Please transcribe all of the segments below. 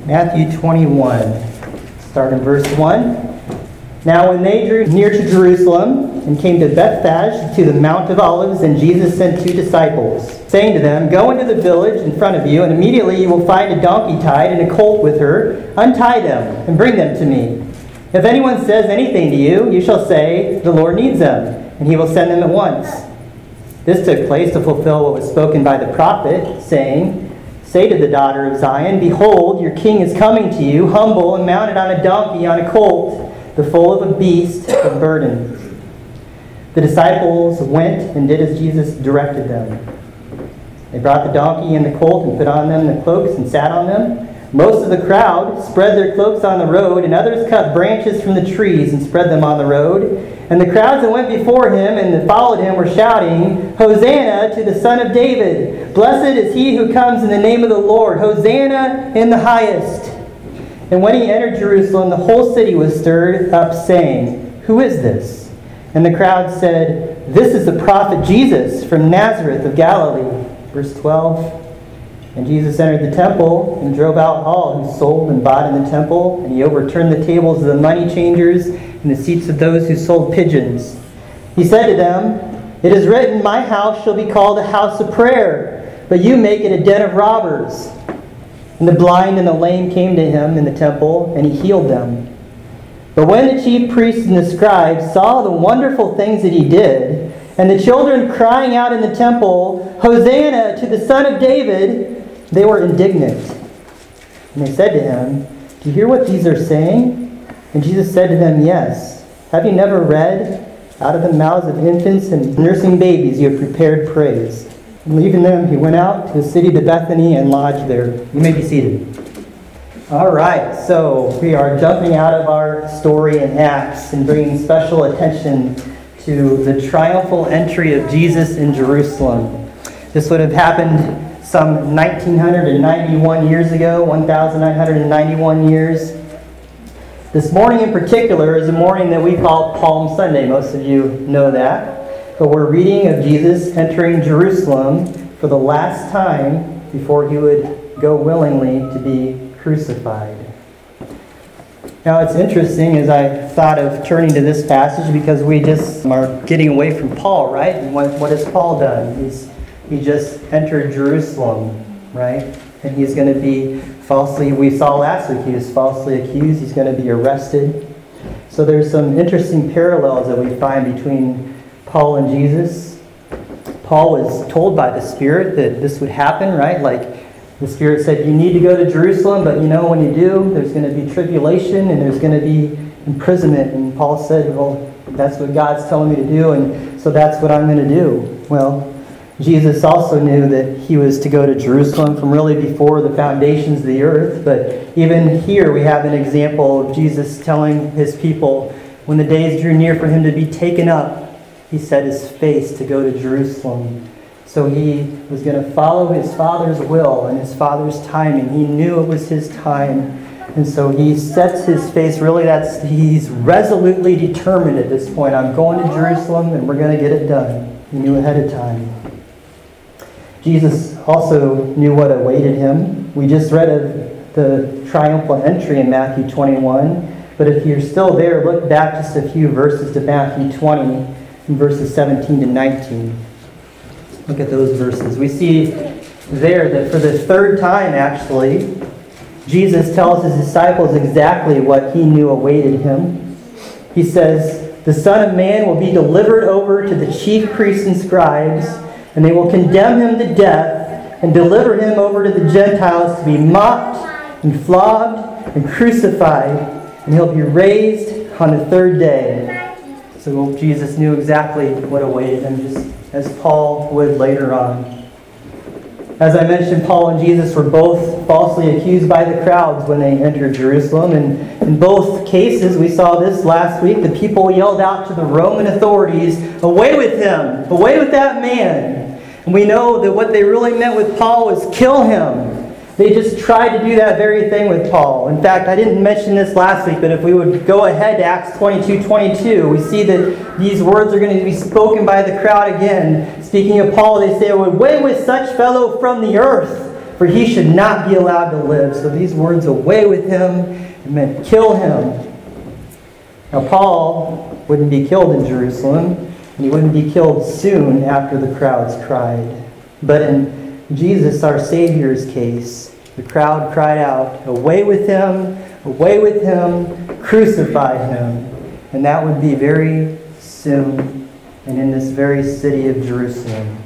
Matthew 21, start in verse 1. Now when they drew near to Jerusalem and came to Bethphage, to the Mount of Olives, and Jesus sent 2 disciples, saying to them, Go into the village in front of you, and immediately you will find a donkey tied and a colt with her. Untie them and bring them to me. If anyone says anything to you, you shall say, The Lord needs them, and he will send them at once. This took place to fulfill what was spoken by the prophet, saying, Say to the daughter of Zion, Behold, your king is coming to you, humble and mounted on a donkey, on a colt, the foal of a beast of burden. The disciples went and did as Jesus directed them. They brought the donkey and the colt and put on them the cloaks and sat on them. Most of the crowd spread their cloaks on the road, and others cut branches from the trees and spread them on the road. And the crowds that went before him and that followed him were shouting, Hosanna to the Son of David! Blessed is he who comes in the name of the Lord! Hosanna in the highest! And when he entered Jerusalem, the whole city was stirred up, saying, Who is this? And the crowd said, This is the prophet Jesus from Nazareth of Galilee. Verse 12. And Jesus entered the temple and drove out all who sold and bought in the temple, and he overturned the tables of the money changers and the seats of those who sold pigeons. He said to them, It is written, My house shall be called a house of prayer, but you make it a den of robbers. And the blind and the lame came to him in the temple, and he healed them. But when the chief priests and the scribes saw the wonderful things that he did, and the children crying out in the temple, Hosanna to the Son of David, they were indignant. And they said to him, Do you hear what these are saying? And Jesus said to them, Yes. Have you never read, Out of the mouths of infants and nursing babies you have prepared praise? And leaving them, he went out to the city to Bethany and lodged there. You may be seated. All right, so we are jumping out of our story in Acts and bringing special attention to the triumphal entry of Jesus in Jerusalem. This would have happened some 1,991 years ago, 1,991 years. This morning in particular is a morning that we call Palm Sunday. Most of you know that. But we're reading of Jesus entering Jerusalem for the last time before he would go willingly to be crucified. Now it's interesting as I thought of turning to this passage because we just are getting away from Paul, right? And what has Paul done? He just entered Jerusalem, right? And he's going to be falsely, we saw last week, he was falsely accused. He's going to be arrested. So there's some interesting parallels that we find between Paul and Jesus. Paul was told by the Spirit that this would happen, right? Like the Spirit said, you need to go to Jerusalem, but you know when you do, there's going to be tribulation and there's going to be imprisonment. And Paul said, well, that's what God's telling me to do, and so that's what I'm going to do. Well, Jesus also knew that he was to go to Jerusalem from really before the foundations of the earth. But even here we have an example of Jesus telling his people when the days drew near for him to be taken up, he set his face to go to Jerusalem. So he was going to follow his Father's will and his Father's timing. He knew it was his time. And so he sets his face, really he's resolutely determined at this point. I'm going to Jerusalem and we're going to get it done. He knew ahead of time. Jesus also knew what awaited him. We just read of the triumphal entry in Matthew 21. But if you're still there, look back just a few verses to Matthew 20, and verses 17 to 19. Look at those verses. We see there that for the third time, actually, Jesus tells his disciples exactly what he knew awaited him. He says, The Son of Man will be delivered over to the chief priests and scribes, and they will condemn him to death and deliver him over to the Gentiles to be mocked and flogged and crucified, and he'll be raised on the third day. So Jesus knew exactly what awaited him, just as Paul would later on. As I mentioned, Paul and Jesus were both falsely accused by the crowds when they entered Jerusalem. And in both cases, we saw this last week, the people yelled out to the Roman authorities, "Away with him! Away with that man!" And we know that what they really meant with Paul was kill him. They just tried to do that very thing with Paul. In fact, I didn't mention this last week, but if we would go ahead to Acts 22:22, we see that these words are going to be spoken by the crowd again. Speaking of Paul, they say, "Away with such fellow from the earth." for he should not be allowed to live. So these words, away with him, it meant kill him. Now Paul wouldn't be killed in Jerusalem, and he wouldn't be killed soon after the crowds cried. But in Jesus, our Savior's case, the crowd cried out, away with him, crucify him. And that would be very soon, and in this very city of Jerusalem.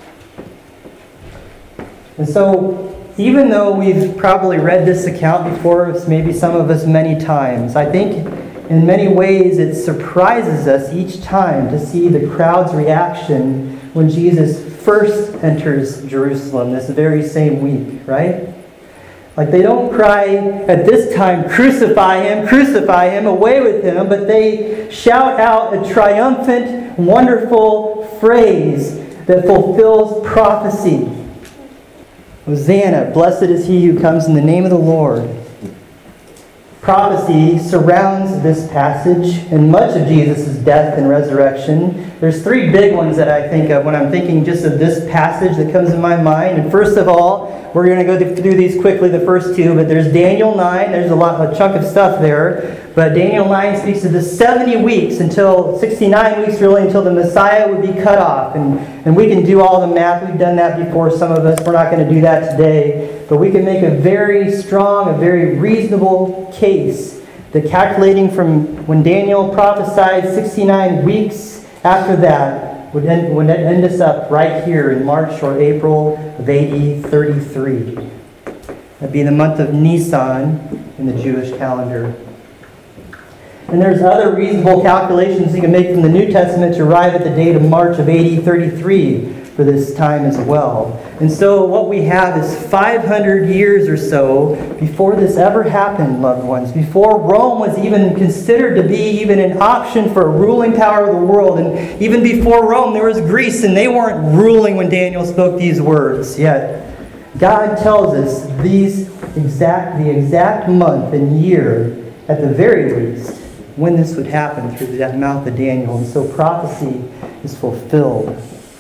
And so, even though we've probably read this account before, maybe some of us many times, I think in many ways it surprises us each time to see the crowd's reaction when Jesus first enters Jerusalem this very same week, right? Like they don't cry at this time, crucify him, away with him, but they shout out a triumphant, wonderful phrase that fulfills prophecy. Hosanna, blessed is he who comes in the name of the Lord. Prophecy surrounds this passage and much of Jesus' death and resurrection. There's three big ones that I think of when I'm thinking just of this passage that comes in my mind. And first of all, we're going to go through these quickly, the first two, but there's Daniel 9. There's a chunk of stuff there. But Daniel 9 speaks of the 70 weeks until 69 weeks really until the Messiah would be cut off. And we can do all the math. We've done that before, some of us. We're not going to do that today. But we can make a very strong, a very reasonable case that calculating from when Daniel prophesied 69 weeks after that would end us up right here in March or April of AD 33. That'd be the month of Nisan in the Jewish calendar. And there's other reasonable calculations you can make from the New Testament to arrive at the date of March of AD 33 for this time as well. And so what we have is 500 years or so before this ever happened, loved ones, before Rome was even considered to be even an option for a ruling power of the world. And even before Rome, there was Greece, and they weren't ruling when Daniel spoke these words. Yet God tells us the exact month and year, at the very least, when this would happen through that mouth of Daniel. And so prophecy is fulfilled.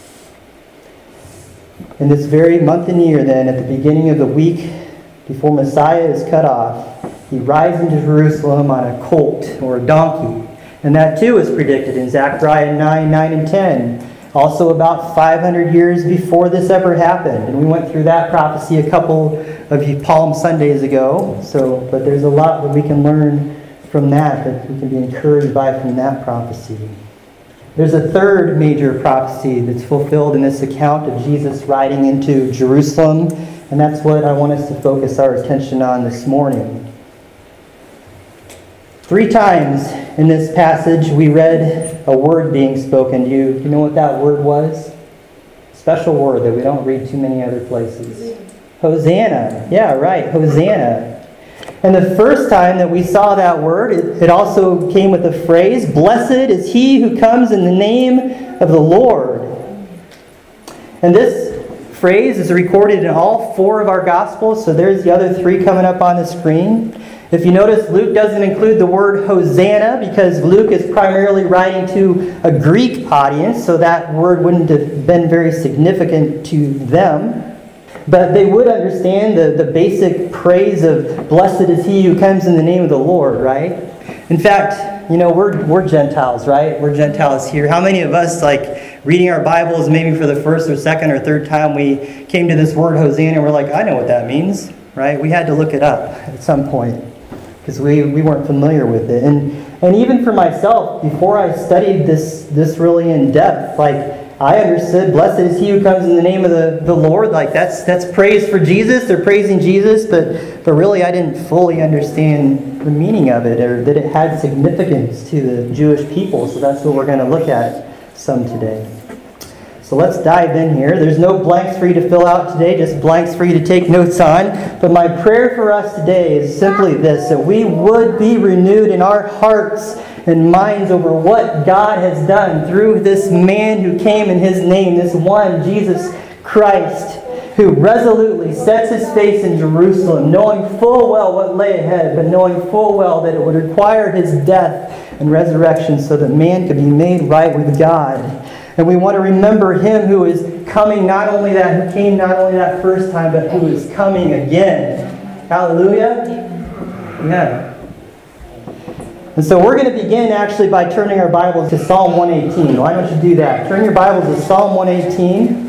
In this very month and year then, at the beginning of the week before Messiah is cut off, he rides into Jerusalem on a colt or a donkey. And that too is predicted in Zechariah 9 and 10. Also about 500 years before this ever happened. And we went through that prophecy a couple of Palm Sundays ago. But there's a lot that we can learn from that we can be encouraged by from that prophecy. There's a third major prophecy that's fulfilled in this account of Jesus riding into Jerusalem, and that's what I want us to focus our attention on this morning. 3 times in this passage we read a word being spoken. Do you know what that word was? Special word that we don't read too many other places. Hosanna. Yeah, right, Hosanna. And the first time that we saw that word, it also came with the phrase, blessed is he who comes in the name of the Lord. And this phrase is recorded in all 4 of our Gospels, so there's the other 3 coming up on the screen. If you notice, Luke doesn't include the word Hosanna because Luke is primarily writing to a Greek audience, so that word wouldn't have been very significant to them. But they would understand the basic praise of blessed is he who comes in the name of the Lord, right? In fact, we're Gentiles, right? We're Gentiles here. How many of us, reading our Bibles maybe for the first or second or third time, we came to this word Hosanna and we're like, I know what that means, right? We had to look it up at some point because we weren't familiar with it. And even for myself, before I studied this really in depth, I understood, blessed is he who comes in the name of the Lord. That's praise for Jesus. They're praising Jesus, but really I didn't fully understand the meaning of it or that it had significance to the Jewish people. So that's what we're going to look at some today. So let's dive in here. There's no blanks for you to fill out today, just blanks for you to take notes on. But my prayer for us today is simply this, that we would be renewed in our hearts and minds over what God has done through this man who came in his name, this one, Jesus Christ, who resolutely sets his face in Jerusalem, knowing full well what lay ahead, but knowing full well that it would require his death and resurrection so that man could be made right with God. And we want to remember Him who is coming, who came not only that first time, but who is coming again. Hallelujah? Yeah. And so we're going to begin actually by turning our Bibles to Psalm 118. Why don't you do that? Turn your Bibles to Psalm 118.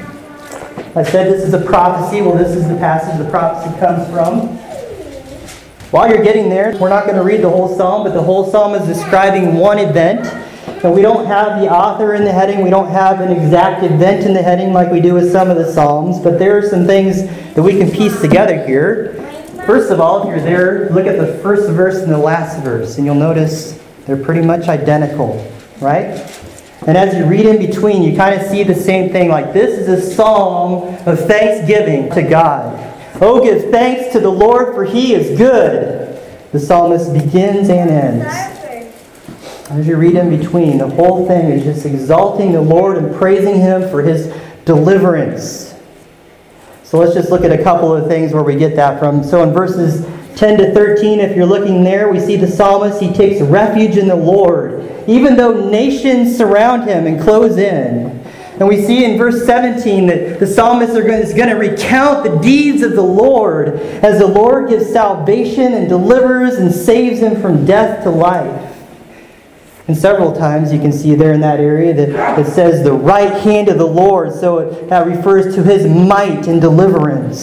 I said this is a prophecy. Well, this is the passage the prophecy comes from. While you're getting there, we're not going to read the whole psalm, but the whole psalm is describing one event. And we don't have the author in the heading. We don't have an exact event in the heading like we do with some of the psalms. But there are some things that we can piece together here. First of all, if you're there, look at the first verse and the last verse. And you'll notice they're pretty much identical, right? And as you read in between, you kind of see the same thing. Like, this is a psalm of thanksgiving to God. Oh, give thanks to the Lord, for He is good. The psalmist begins and ends. As you read in between, the whole thing is just exalting the Lord and praising Him for His deliverance. So let's just look at a couple of things where we get that from. So in verses 10 to 13, if you're looking there, we see the psalmist, he takes refuge in the Lord, even though nations surround him and close in. And we see in verse 17 that the psalmist is going to recount the deeds of the Lord as the Lord gives salvation and delivers and saves him from death to life. And several times you can see there in that area that it says the right hand of the Lord. So that refers to His might and deliverance.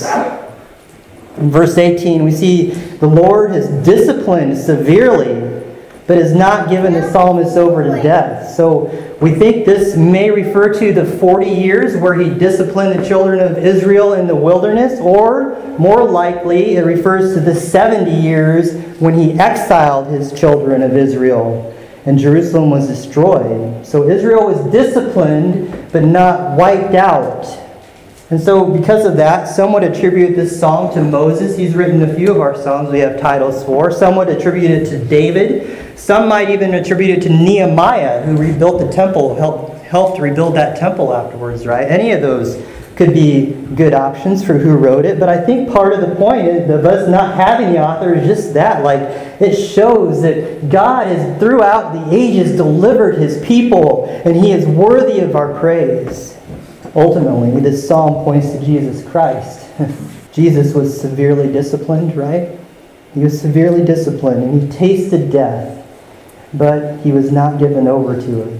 In verse 18 we see the Lord has disciplined severely, but has not given the psalmist over to death. So we think this may refer to the 40 years where He disciplined the children of Israel in the wilderness, or more likely it refers to the 70 years when He exiled His children of Israel and Jerusalem was destroyed. So Israel was disciplined, but not wiped out. And so because of that, some would attribute this psalm to Moses. He's written a few of our psalms we have titles for. Some would attribute it to David. Some might even attribute it to Nehemiah, who rebuilt the temple, helped rebuild that temple afterwards, right? Any of those could be good options for who wrote it. But I think part of the point of us not having the author is just that. Like, it shows that God has throughout the ages delivered His people, and He is worthy of our praise. Ultimately, this psalm points to Jesus Christ. Jesus was severely disciplined, right? He was severely disciplined, and He tasted death, but He was not given over to it.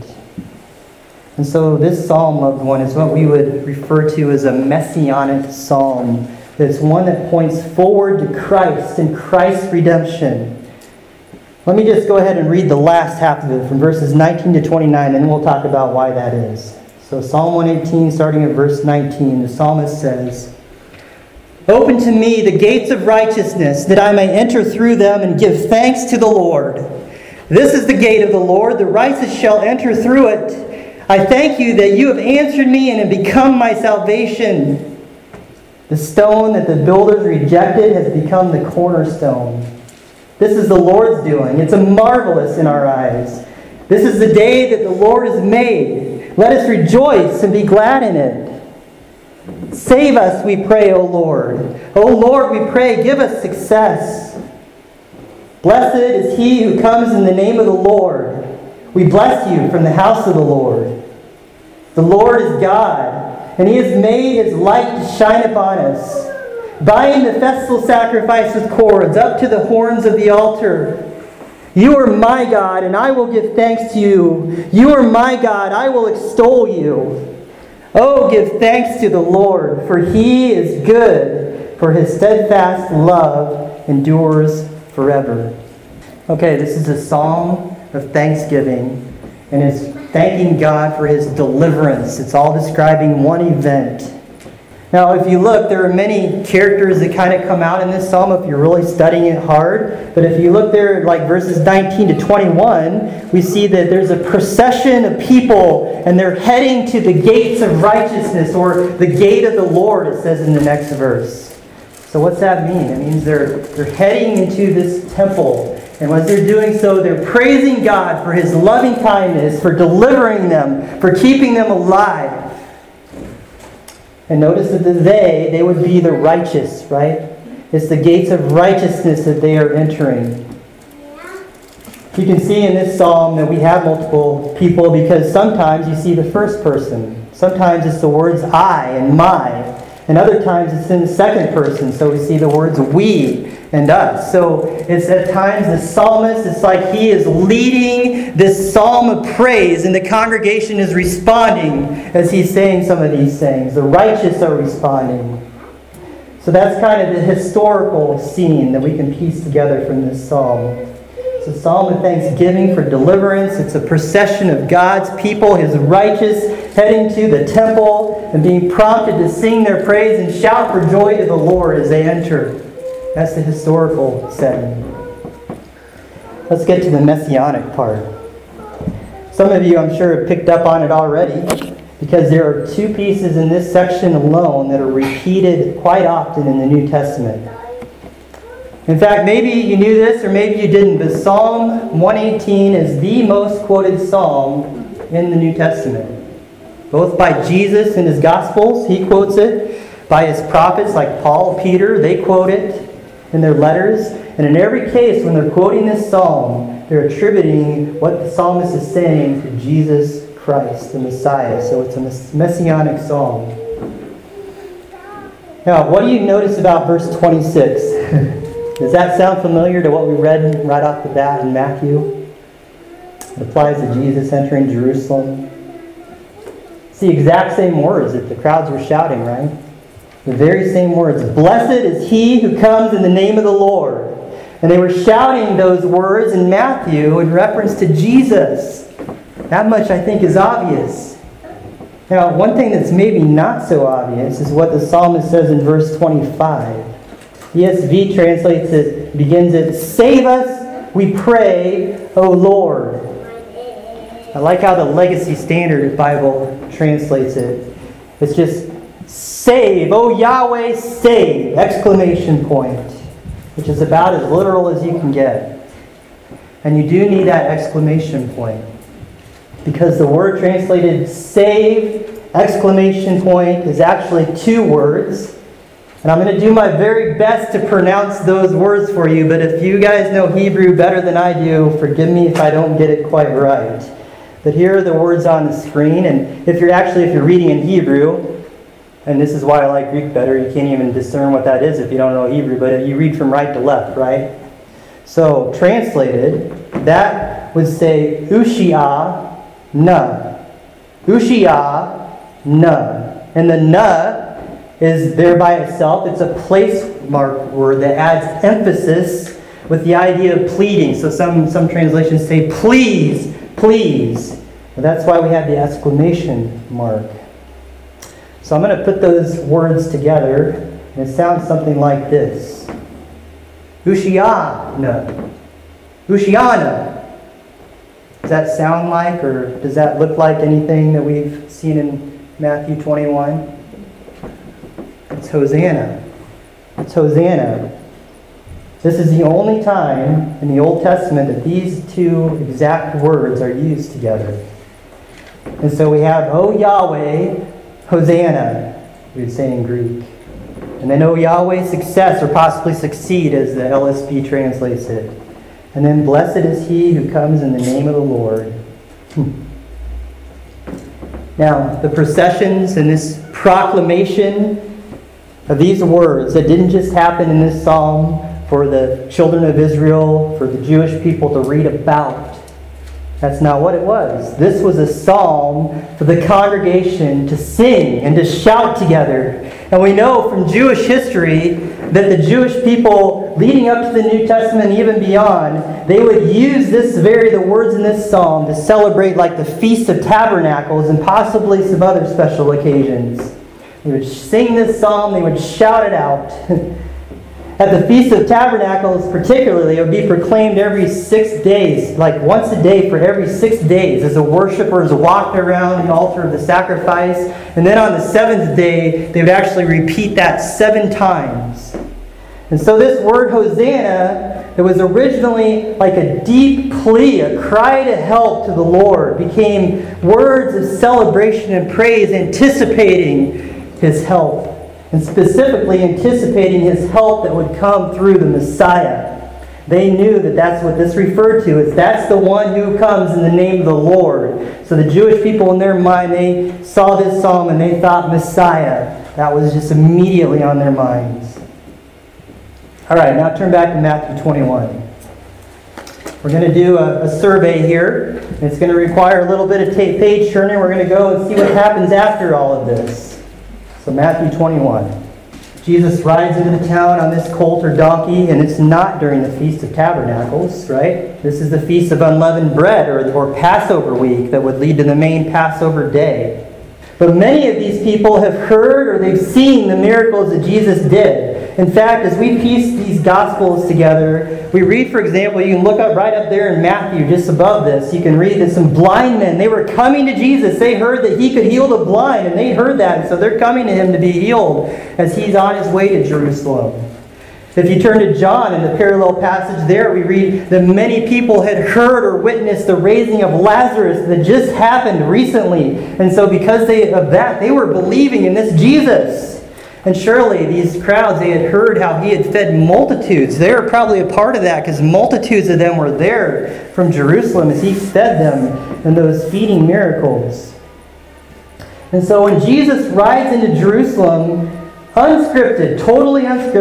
And so this psalm, loved one, is what we would refer to as a messianic psalm. It's one that points forward to Christ and Christ's redemption. Let me just go ahead and read the last half of it from verses 19 to 29, and we'll talk about why that is. So Psalm 118, starting at verse 19, the psalmist says, "Open to me the gates of righteousness, that I may enter through them and give thanks to the Lord. This is the gate of the Lord, the righteous shall enter through it. I thank you that you have answered me and have become my salvation. The stone that the builders rejected has become the cornerstone. This is the Lord's doing. It's marvelous in our eyes. This is the day that the Lord has made. Let us rejoice and be glad in it. Save us, we pray, O Lord. O Lord, we pray, give us success. Blessed is he who comes in the name of the Lord. We bless you from the house of the Lord. The Lord is God, and He has made His light to shine upon us. Bind the festal sacrifice with cords up to the horns of the altar. You are my God, and I will give thanks to you. You are my God, I will extol you. Oh, give thanks to the Lord, for He is good, for His steadfast love endures forever." Okay, this is a psalm of thanksgiving, and it's thanking God for His deliverance. It's all describing one event. Now, if you look, there are many characters that kind of come out in this psalm if you're really studying it hard. But if you look there, like verses 19 to 21, we see that there's a procession of people, and they're heading to the gates of righteousness, or the gate of the Lord, it says in the next verse. So what's that mean? It means they're heading into this temple. And as they're doing so, they're praising God for His loving kindness, for delivering them, for keeping them alive. And notice that they would be the righteous, right? It's the gates of righteousness that they are entering. You can see in this psalm that we have multiple people because sometimes you see the first person. Sometimes it's the words I and my. And other times it's in the second person. So we see the words we and us. So it's at times the psalmist, it's like he is leading this psalm of praise and the congregation is responding as he's saying some of these things. The righteous are responding. So that's kind of the historical scene that we can piece together from this psalm. It's a psalm of thanksgiving for deliverance. It's a procession of God's people, His righteous, heading to the temple and being prompted to sing their praise and shout for joy to the Lord as they enter. That's the historical setting. Let's get to the messianic part. Some of you, I'm sure, have picked up on it already because there are two pieces in this section alone that are repeated quite often in the New Testament. In fact, maybe you knew this or maybe you didn't, but Psalm 118 is the most quoted psalm in the New Testament. Both by Jesus in His Gospels, He quotes it. By His prophets like Paul, Peter, they quote it in their letters. And in every case, when they're quoting this psalm, they're attributing what the psalmist is saying to Jesus Christ, the Messiah. So it's a messianic psalm. Now, what do you notice about verse 26? Does that sound familiar to what we read right off the bat in Matthew? It applies to Jesus entering Jerusalem. It's the exact same words that the crowds were shouting, right? The very same words. Blessed is he who comes in the name of the Lord. And they were shouting those words in Matthew in reference to Jesus. That much, I think, is obvious. Now, one thing that's maybe not so obvious is what the psalmist says in verse 25. ESV translates it, begins it, save us, we pray, O Lord. I like how the Legacy Standard Bible translates it. It's just, save, O Yahweh, save, exclamation point, which is about as literal as you can get. And you do need that exclamation point, because the word translated save, exclamation point, is actually two words. And I'm going to do my very best to pronounce those words for you, but if you guys know Hebrew better than I do, forgive me if I don't get it quite right. But here are the words on the screen, and if you're reading in Hebrew, and this is why I like Greek better, you can't even discern what that is if you don't know Hebrew, but you read from right to left, right? So, translated, that would say, Ushia, na. Ushia, na. And the na is there by itself. It's a place mark word that adds emphasis with the idea of pleading. So some translations say, please, please. And that's why we have the exclamation mark. So I'm going to put those words together, and it sounds something like this. Ushiana. Ushiana. Does that sound like, or does that look like anything that we've seen in Matthew 21? It's Hosanna. It's Hosanna. This is the only time in the Old Testament that these two exact words are used together. And so we have, O Yahweh, Hosanna, we would say in Greek. And then, O Yahweh, success, or possibly succeed, as the LSB translates it. And then, blessed is he who comes in the name of the Lord. Now, the processions and this proclamation of these words that didn't just happen in this psalm for the children of Israel, for the Jewish people to read about. That's not what it was. This was a psalm for the congregation to sing and to shout together. And we know from Jewish history that the Jewish people leading up to the New Testament and even beyond, they would use the words in this psalm to celebrate like the Feast of Tabernacles and possibly some other special occasions. They would sing this psalm, they would shout it out. At the Feast of Tabernacles particularly, it would be proclaimed every 6 days, like once a day for every 6 days, as the worshipers walked around the altar of the sacrifice. And then on the seventh day, they would actually repeat that 7 times. And so this word Hosanna, it was originally like a deep plea, a cry to help to the Lord, became words of celebration and praise, anticipating His help. And specifically anticipating His help that would come through the Messiah. They knew that that's what this referred to. That's the one who comes in the name of the Lord. So the Jewish people in their mind, they saw this psalm and they thought Messiah. That was just immediately on their minds. All right, now turn back to Matthew 21. We're going to do a survey here. It's going to require a little bit of page turning. We're going to go and see what happens after all of this. So Matthew 21. Jesus rides into the town on this colt or donkey, and it's not during the Feast of Tabernacles, right? This is the Feast of Unleavened Bread, or Passover week, that would lead to the main Passover day. But many of these people have heard or they've seen the miracles that Jesus did. In fact, as we piece these Gospels together, we read, for example, you can look up right up there in Matthew, just above this, you can read that some blind men, they were coming to Jesus. They heard that he could heal the blind, and they heard that, and so they're coming to him to be healed as he's on his way to Jerusalem. If you turn to John in the parallel passage there, we read that many people had heard or witnessed the raising of Lazarus that just happened recently. And so because of that, they were believing in this Jesus. And surely these crowds, they had heard how he had fed multitudes. They were probably a part of that because multitudes of them were there from Jerusalem as he fed them in those feeding miracles. And so when Jesus rides into Jerusalem, unscripted, totally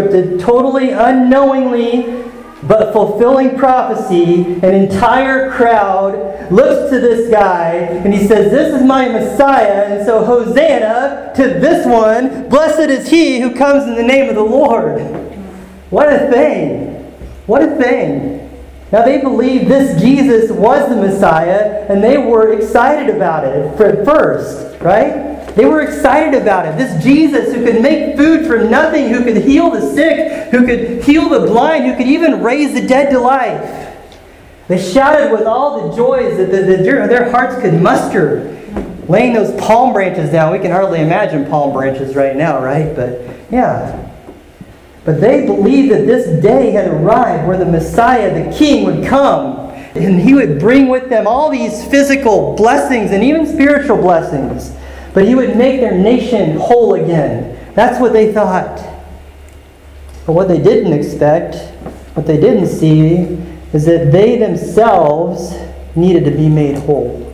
unknowingly, but fulfilling prophecy, an entire crowd looks to this guy and he says, "This is my Messiah, and so Hosanna to this one. Blessed is he who comes in the name of the Lord." What a thing! What a thing! Now they believed this Jesus was the Messiah, and they were excited about it at first, right? They were excited about it. This Jesus who could make food from nothing, who could heal the sick, who could heal the blind, who could even raise the dead to life. They shouted with all the joys that their hearts could muster, laying those palm branches down. We can hardly imagine palm branches right now, right? But yeah. But they believed that this day had arrived where the Messiah, the King, would come. And he would bring with them all these physical blessings and even spiritual blessings. But he would make their nation whole again. That's what they thought. But what they didn't expect, what they didn't see, is that they themselves needed to be made whole.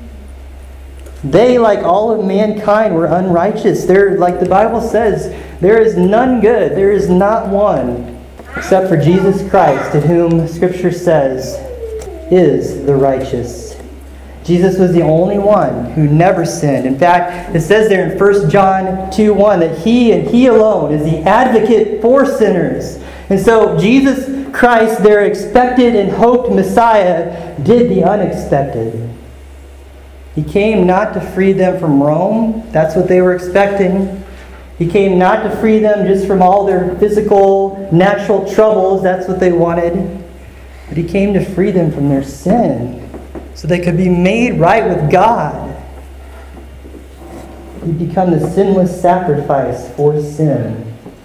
They, like all of mankind, were unrighteous. They're, like the Bible says, there is none good. There is not one except for Jesus Christ, to whom Scripture says is the righteous. Jesus was the only one who never sinned. In fact, it says there in 1 John 2:1 that he and he alone is the advocate for sinners. And so Jesus Christ, their expected and hoped Messiah, did the unexpected. He came not to free them from Rome. That's what they were expecting. He came not to free them just from all their physical, natural troubles. That's what they wanted. But he came to free them from their sin, so they could be made right with God. He'd become the sinless sacrifice for sin.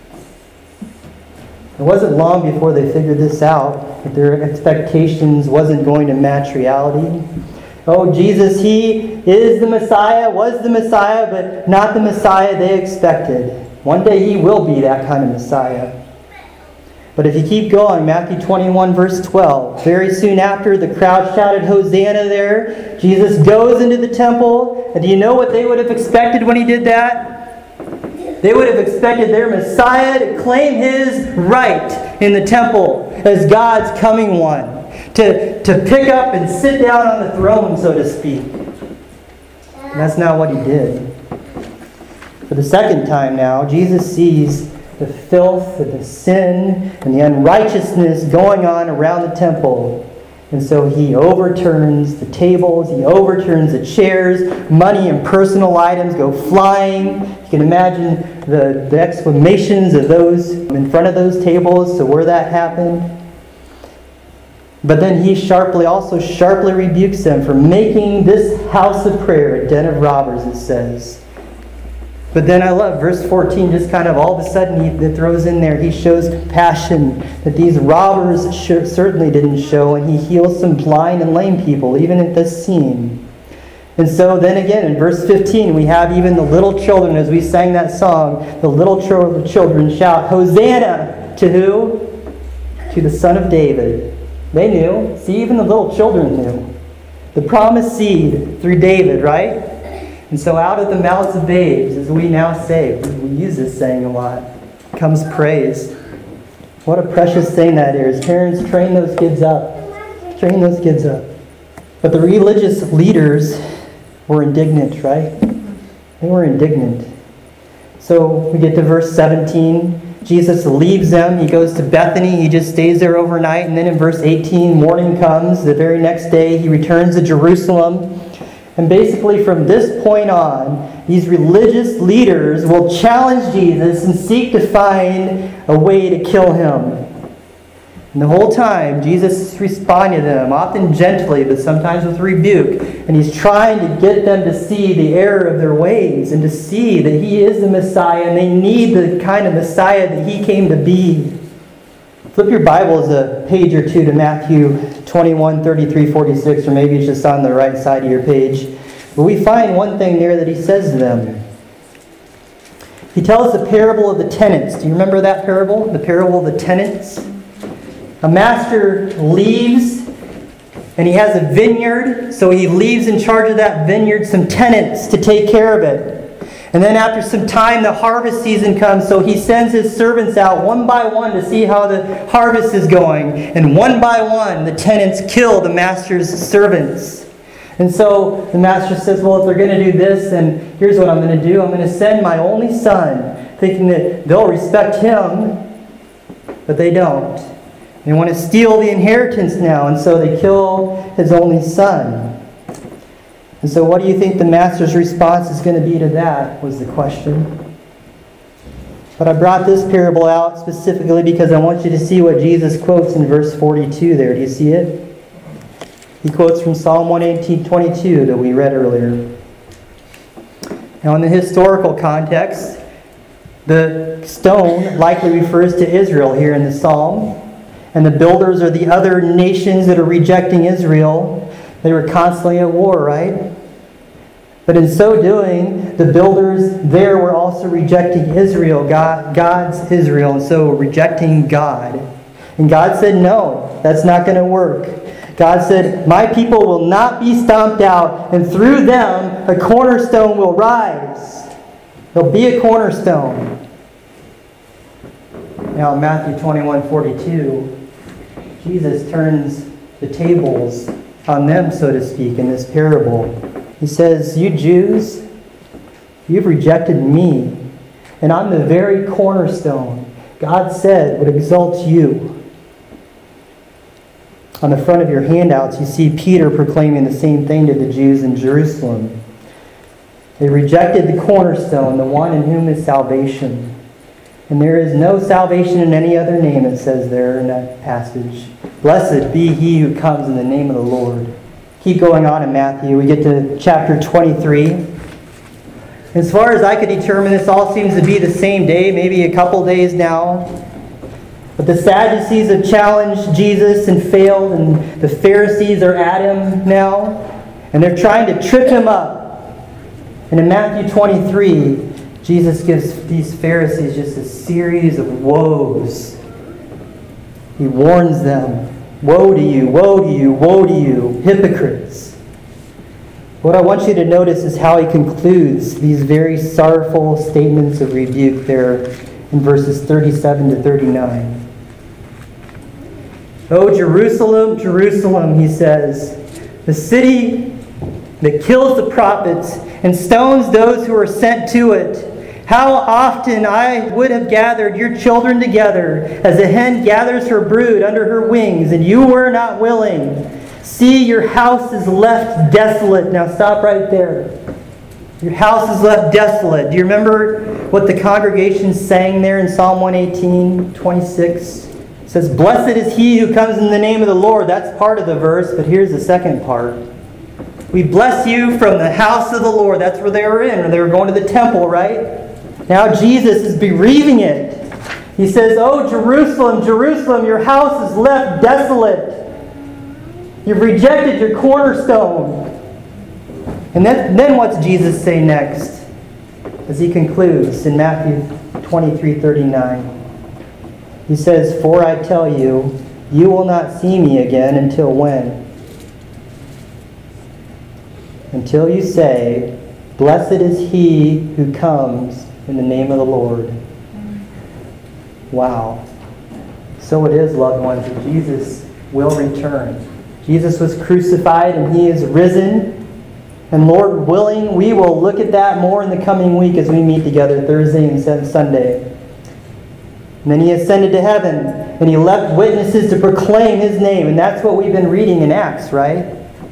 It wasn't long before they figured this out, that their expectations wasn't going to match reality. Oh, Jesus, he is the Messiah, was the Messiah, but not the Messiah they expected. One day he will be that kind of Messiah. But if you keep going, Matthew 21, verse 12, very soon after the crowd shouted Hosanna there, Jesus goes into the temple. And do you know what they would have expected when he did that? They would have expected their Messiah to claim his right in the temple as God's coming one. To pick up and sit down on the throne, so to speak. And that's not what he did. For the second time now, Jesus sees the filth and the sin and the unrighteousness going on around the temple. And so he overturns the tables, he overturns the chairs, money and personal items go flying. You can imagine the exclamations of those in front of those tables, so where that happened. But then he also sharply rebukes them for making this house of prayer a den of robbers, it says. But then I love verse 14, just kind of all of a sudden he throws in there, he shows compassion that these robbers certainly didn't show, and he heals some blind and lame people, even at this scene. And so then again in verse 15, we have even the little children, as we sang that song, the little children shout, Hosanna to who? to the Son of David. They knew. See, even the little children knew. The promised seed through David, right? And so out of the mouths of babes, as we now say, we use this saying a lot, comes praise. What a precious thing that is. Parents, train those kids up. Train those kids up. But the religious leaders were indignant, right? They were indignant. So we get to verse 17. Jesus leaves them. He goes to Bethany. He just stays there overnight. And then in verse 18, morning comes. The very next day, he returns to Jerusalem. And basically from this point on, these religious leaders will challenge Jesus and seek to find a way to kill him. And the whole time, Jesus is responding to them, often gently, but sometimes with rebuke. And he's trying to get them to see the error of their ways and to see that he is the Messiah and they need the kind of Messiah that he came to be. Flip your Bibles a page or two to Matthew 21, 33, 46, or maybe it's just on the right side of your page. But we find one thing there that he says to them. He tells the parable of the tenants. Do you remember that parable? The parable of the tenants? A master leaves, and he has a vineyard, so he leaves in charge of that vineyard some tenants to take care of it. And then after some time, the harvest season comes, so he sends his servants out one by one to see how the harvest is going. And one by one, the tenants kill the master's servants. And so the master says, well, if they're going to do this, then here's what I'm going to do. I'm going to send my only son, thinking that they'll respect him, but they don't. They want to steal the inheritance now, and so they kill his only son. And so what do you think the master's response is going to be to that, was the question. But I brought this parable out specifically because I want you to see what Jesus quotes in verse 42 there. Do you see it? He quotes from Psalm 118:22 that we read earlier. Now in the historical context, the stone likely refers to Israel here in the psalm. And the builders are the other nations that are rejecting Israel. They were constantly at war, right? But in so doing, the builders there were also rejecting Israel, God's Israel, and so rejecting God. And God said, no, that's not going to work. God said, my people will not be stomped out, and through them a cornerstone will rise. There'll be a cornerstone. Now in Matthew 21:42, Jesus turns the tables on them, so to speak, in this parable. He says, you Jews, you've rejected me, and I'm the very cornerstone God said would exalt you. On the front of your handouts, you see Peter proclaiming the same thing to the Jews in Jerusalem. They rejected the cornerstone, the one in whom is salvation. And there is no salvation in any other name, it says there in that passage. Blessed be he who comes in the name of the Lord. Keep going on in Matthew. We get to chapter 23. As far as I could determine, this all seems to be the same day, maybe a couple days now. But the Sadducees have challenged Jesus and failed, and the Pharisees are at him now. And they're trying to trip him up. And in Matthew 23, Jesus gives these Pharisees just a series of woes. He warns them, woe to you, woe to you, woe to you, hypocrites. What I want you to notice is how he concludes these very sorrowful statements of rebuke there in verses 37 to 39. Oh, Jerusalem, Jerusalem, he says, the city that kills the prophets and stones those who are sent to it. How often I would have gathered your children together as a hen gathers her brood under her wings, and you were not willing. See, your house is left desolate. Now stop right there. Your house is left desolate. Do you remember what the congregation sang there in Psalm 118:26? It says, blessed is he who comes in the name of the Lord. That's part of the verse, but here's the second part. We bless you from the house of the Lord. That's where they were in. They were going to the temple, right? Now Jesus is bereaving it. He says, oh, Jerusalem, Jerusalem, your house is left desolate. You've rejected your cornerstone. And then what's Jesus say next? As he concludes in Matthew 23:39. He says, "For I tell you, you will not see me again until when? Until you say, 'Blessed is he who comes in the name of the Lord.'" Wow. So it is, loved ones, that Jesus will return. Jesus was crucified and he is risen. And Lord willing, we will look at that more in the coming week as we meet together Thursday and Sunday. And then he ascended to heaven, and he left witnesses to proclaim his name. And that's what we've been reading in Acts, right?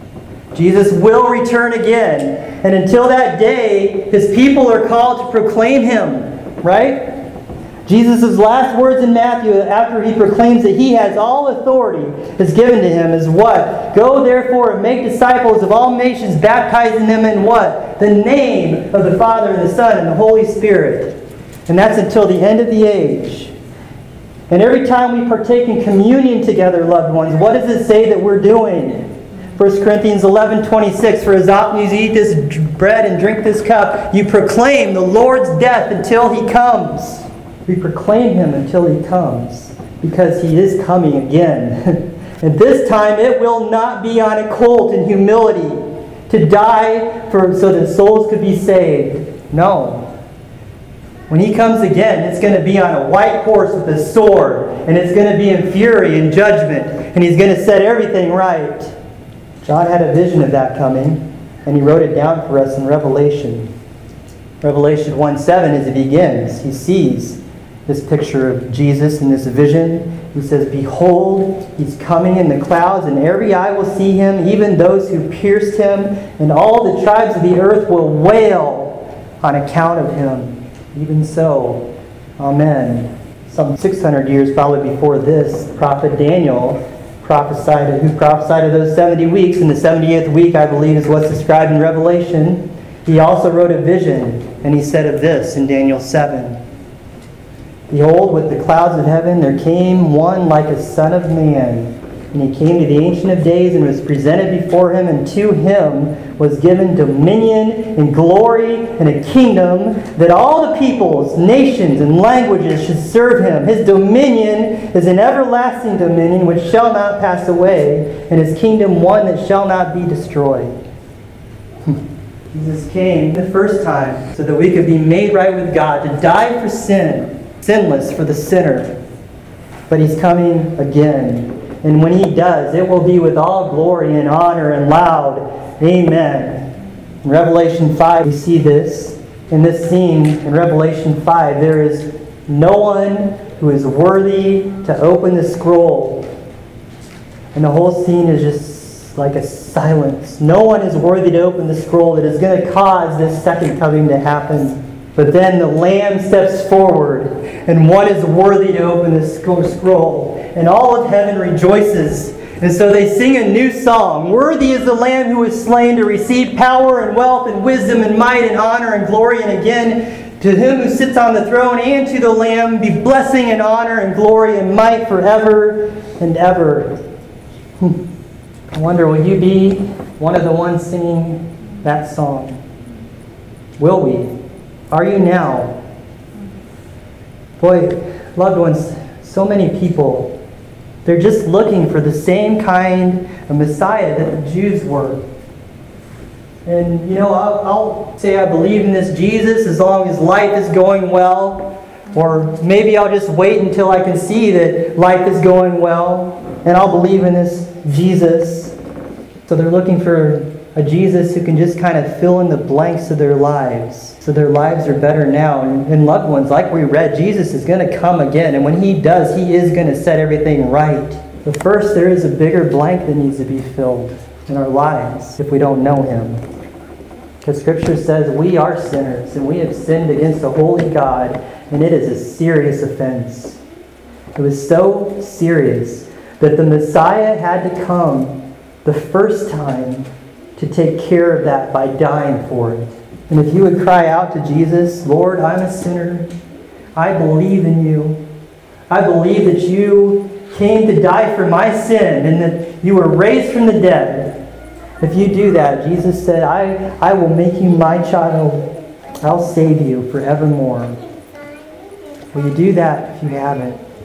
Jesus will return again. And until that day, his people are called to proclaim him, right? Jesus' last words in Matthew, after he proclaims that he has all authority is given to him, is what? "Go therefore and make disciples of all nations, baptizing them in" what? "The name of the Father and the Son and the Holy Spirit." And that's until the end of the age. And every time we partake in communion together, loved ones, what does it say that we're doing? 1 Corinthians 11:26, "For as often as you eat this bread and drink this cup, you proclaim the Lord's death until he comes." We proclaim him until he comes, because he is coming again. And this time it will not be on a colt in humility to die so that souls could be saved. No. When he comes again, it's going to be on a white horse with a sword, and it's going to be in fury and judgment, and he's going to set everything right. John had a vision of that coming, and he wrote it down for us in Revelation. Revelation 1:7, as it begins, he sees this picture of Jesus in this vision. He says, "Behold, he's coming in the clouds, and every eye will see him, even those who pierced him, and all the tribes of the earth will wail on account of him. Even so, Amen." Some 600 years probably before this, the prophet Daniel who prophesied of those 70 weeks, and the 70th week, I believe, is what's described in Revelation. He also wrote a vision, and he said of this in Daniel 7. "Behold, with the clouds of heaven there came one like a son of man. And he came to the Ancient of Days and was presented before him, and to him was given dominion and glory and a kingdom, that all the peoples, nations, and languages should serve him. His dominion is an everlasting dominion which shall not pass away, and his kingdom one that shall not be destroyed." Jesus came the first time so that we could be made right with God, to die for sin, sinless for the sinner. But he's coming again. And when he does, it will be with all glory and honor and loud amen. In Revelation 5, we see this. In this scene, in Revelation 5, there is no one who is worthy to open the scroll. And the whole scene is just like a silence. No one is worthy to open the scroll that is going to cause this second coming to happen. But then the Lamb steps forward, and one is worthy to open the scroll. And all of heaven rejoices. And so they sing a new song. "Worthy is the Lamb who was slain to receive power and wealth and wisdom and might and honor and glory. And again, to him who sits on the throne and to the Lamb be blessing and honor and glory and might forever and ever." I wonder, will you be one of the ones singing that song? Will we? Are you now? Boy, loved ones, so many people, they're just looking for the same kind of Messiah that the Jews were. And, I'll say I believe in this Jesus as long as life is going well. Or maybe I'll just wait until I can see that life is going well, and I'll believe in this Jesus. So they're looking for a Jesus who can just kind of fill in the blanks of their lives, so their lives are better now. And loved ones, like we read, Jesus is going to come again. And when he does, he is going to set everything right. But first, there is a bigger blank that needs to be filled in our lives if we don't know him. Because Scripture says we are sinners, and we have sinned against the holy God, and it is a serious offense. It was so serious that the Messiah had to come the first time to take care of that by dying for it. And if you would cry out to Jesus, "Lord, I'm a sinner. I believe in you. I believe that you came to die for my sin and that you were raised from the dead." If you do that, Jesus said, I will make you my child. I'll save you forevermore. Will you do that if you haven't?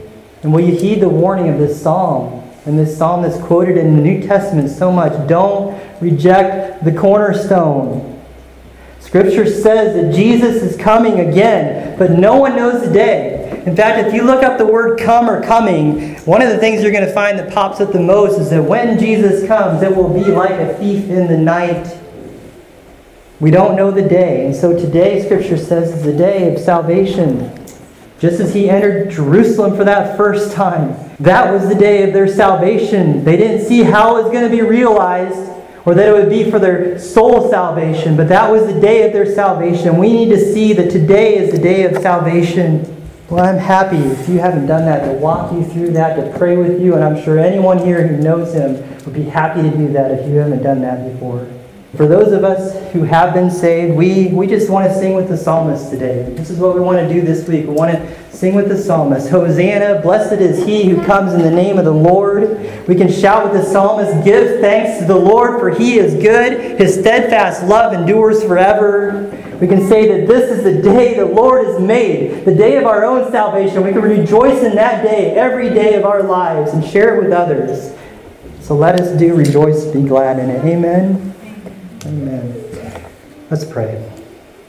And will you heed the warning of this psalm? And this psalm that's quoted in the New Testament so much. Don't reject the cornerstone. Scripture says that Jesus is coming again, but no one knows the day. In fact, if you look up the word come or coming, one of the things you're going to find that pops up the most is that when Jesus comes, it will be like a thief in the night. We don't know the day. And so today, Scripture says, is the day of salvation. Just as he entered Jerusalem for that first time, that was the day of their salvation. They didn't see how it was going to be realized or that it would be for their soul salvation, but that was the day of their salvation. We need to see that today is the day of salvation. Well, I'm happy, if you haven't done that, to walk you through that, to pray with you, and I'm sure anyone here who knows him would be happy to do that if you haven't done that before. For those of us who have been saved, we just want to sing with the psalmist today. This is what we want to do this week. We want to sing with the psalmist. Hosanna, blessed is he who comes in the name of the Lord. We can shout with the psalmist, give thanks to the Lord, for he is good. His steadfast love endures forever. We can say that this is the day the Lord has made, the day of our own salvation. We can rejoice in that day every day of our lives and share it with others. So let us do rejoice, be glad in it. Amen. Amen. Let's pray.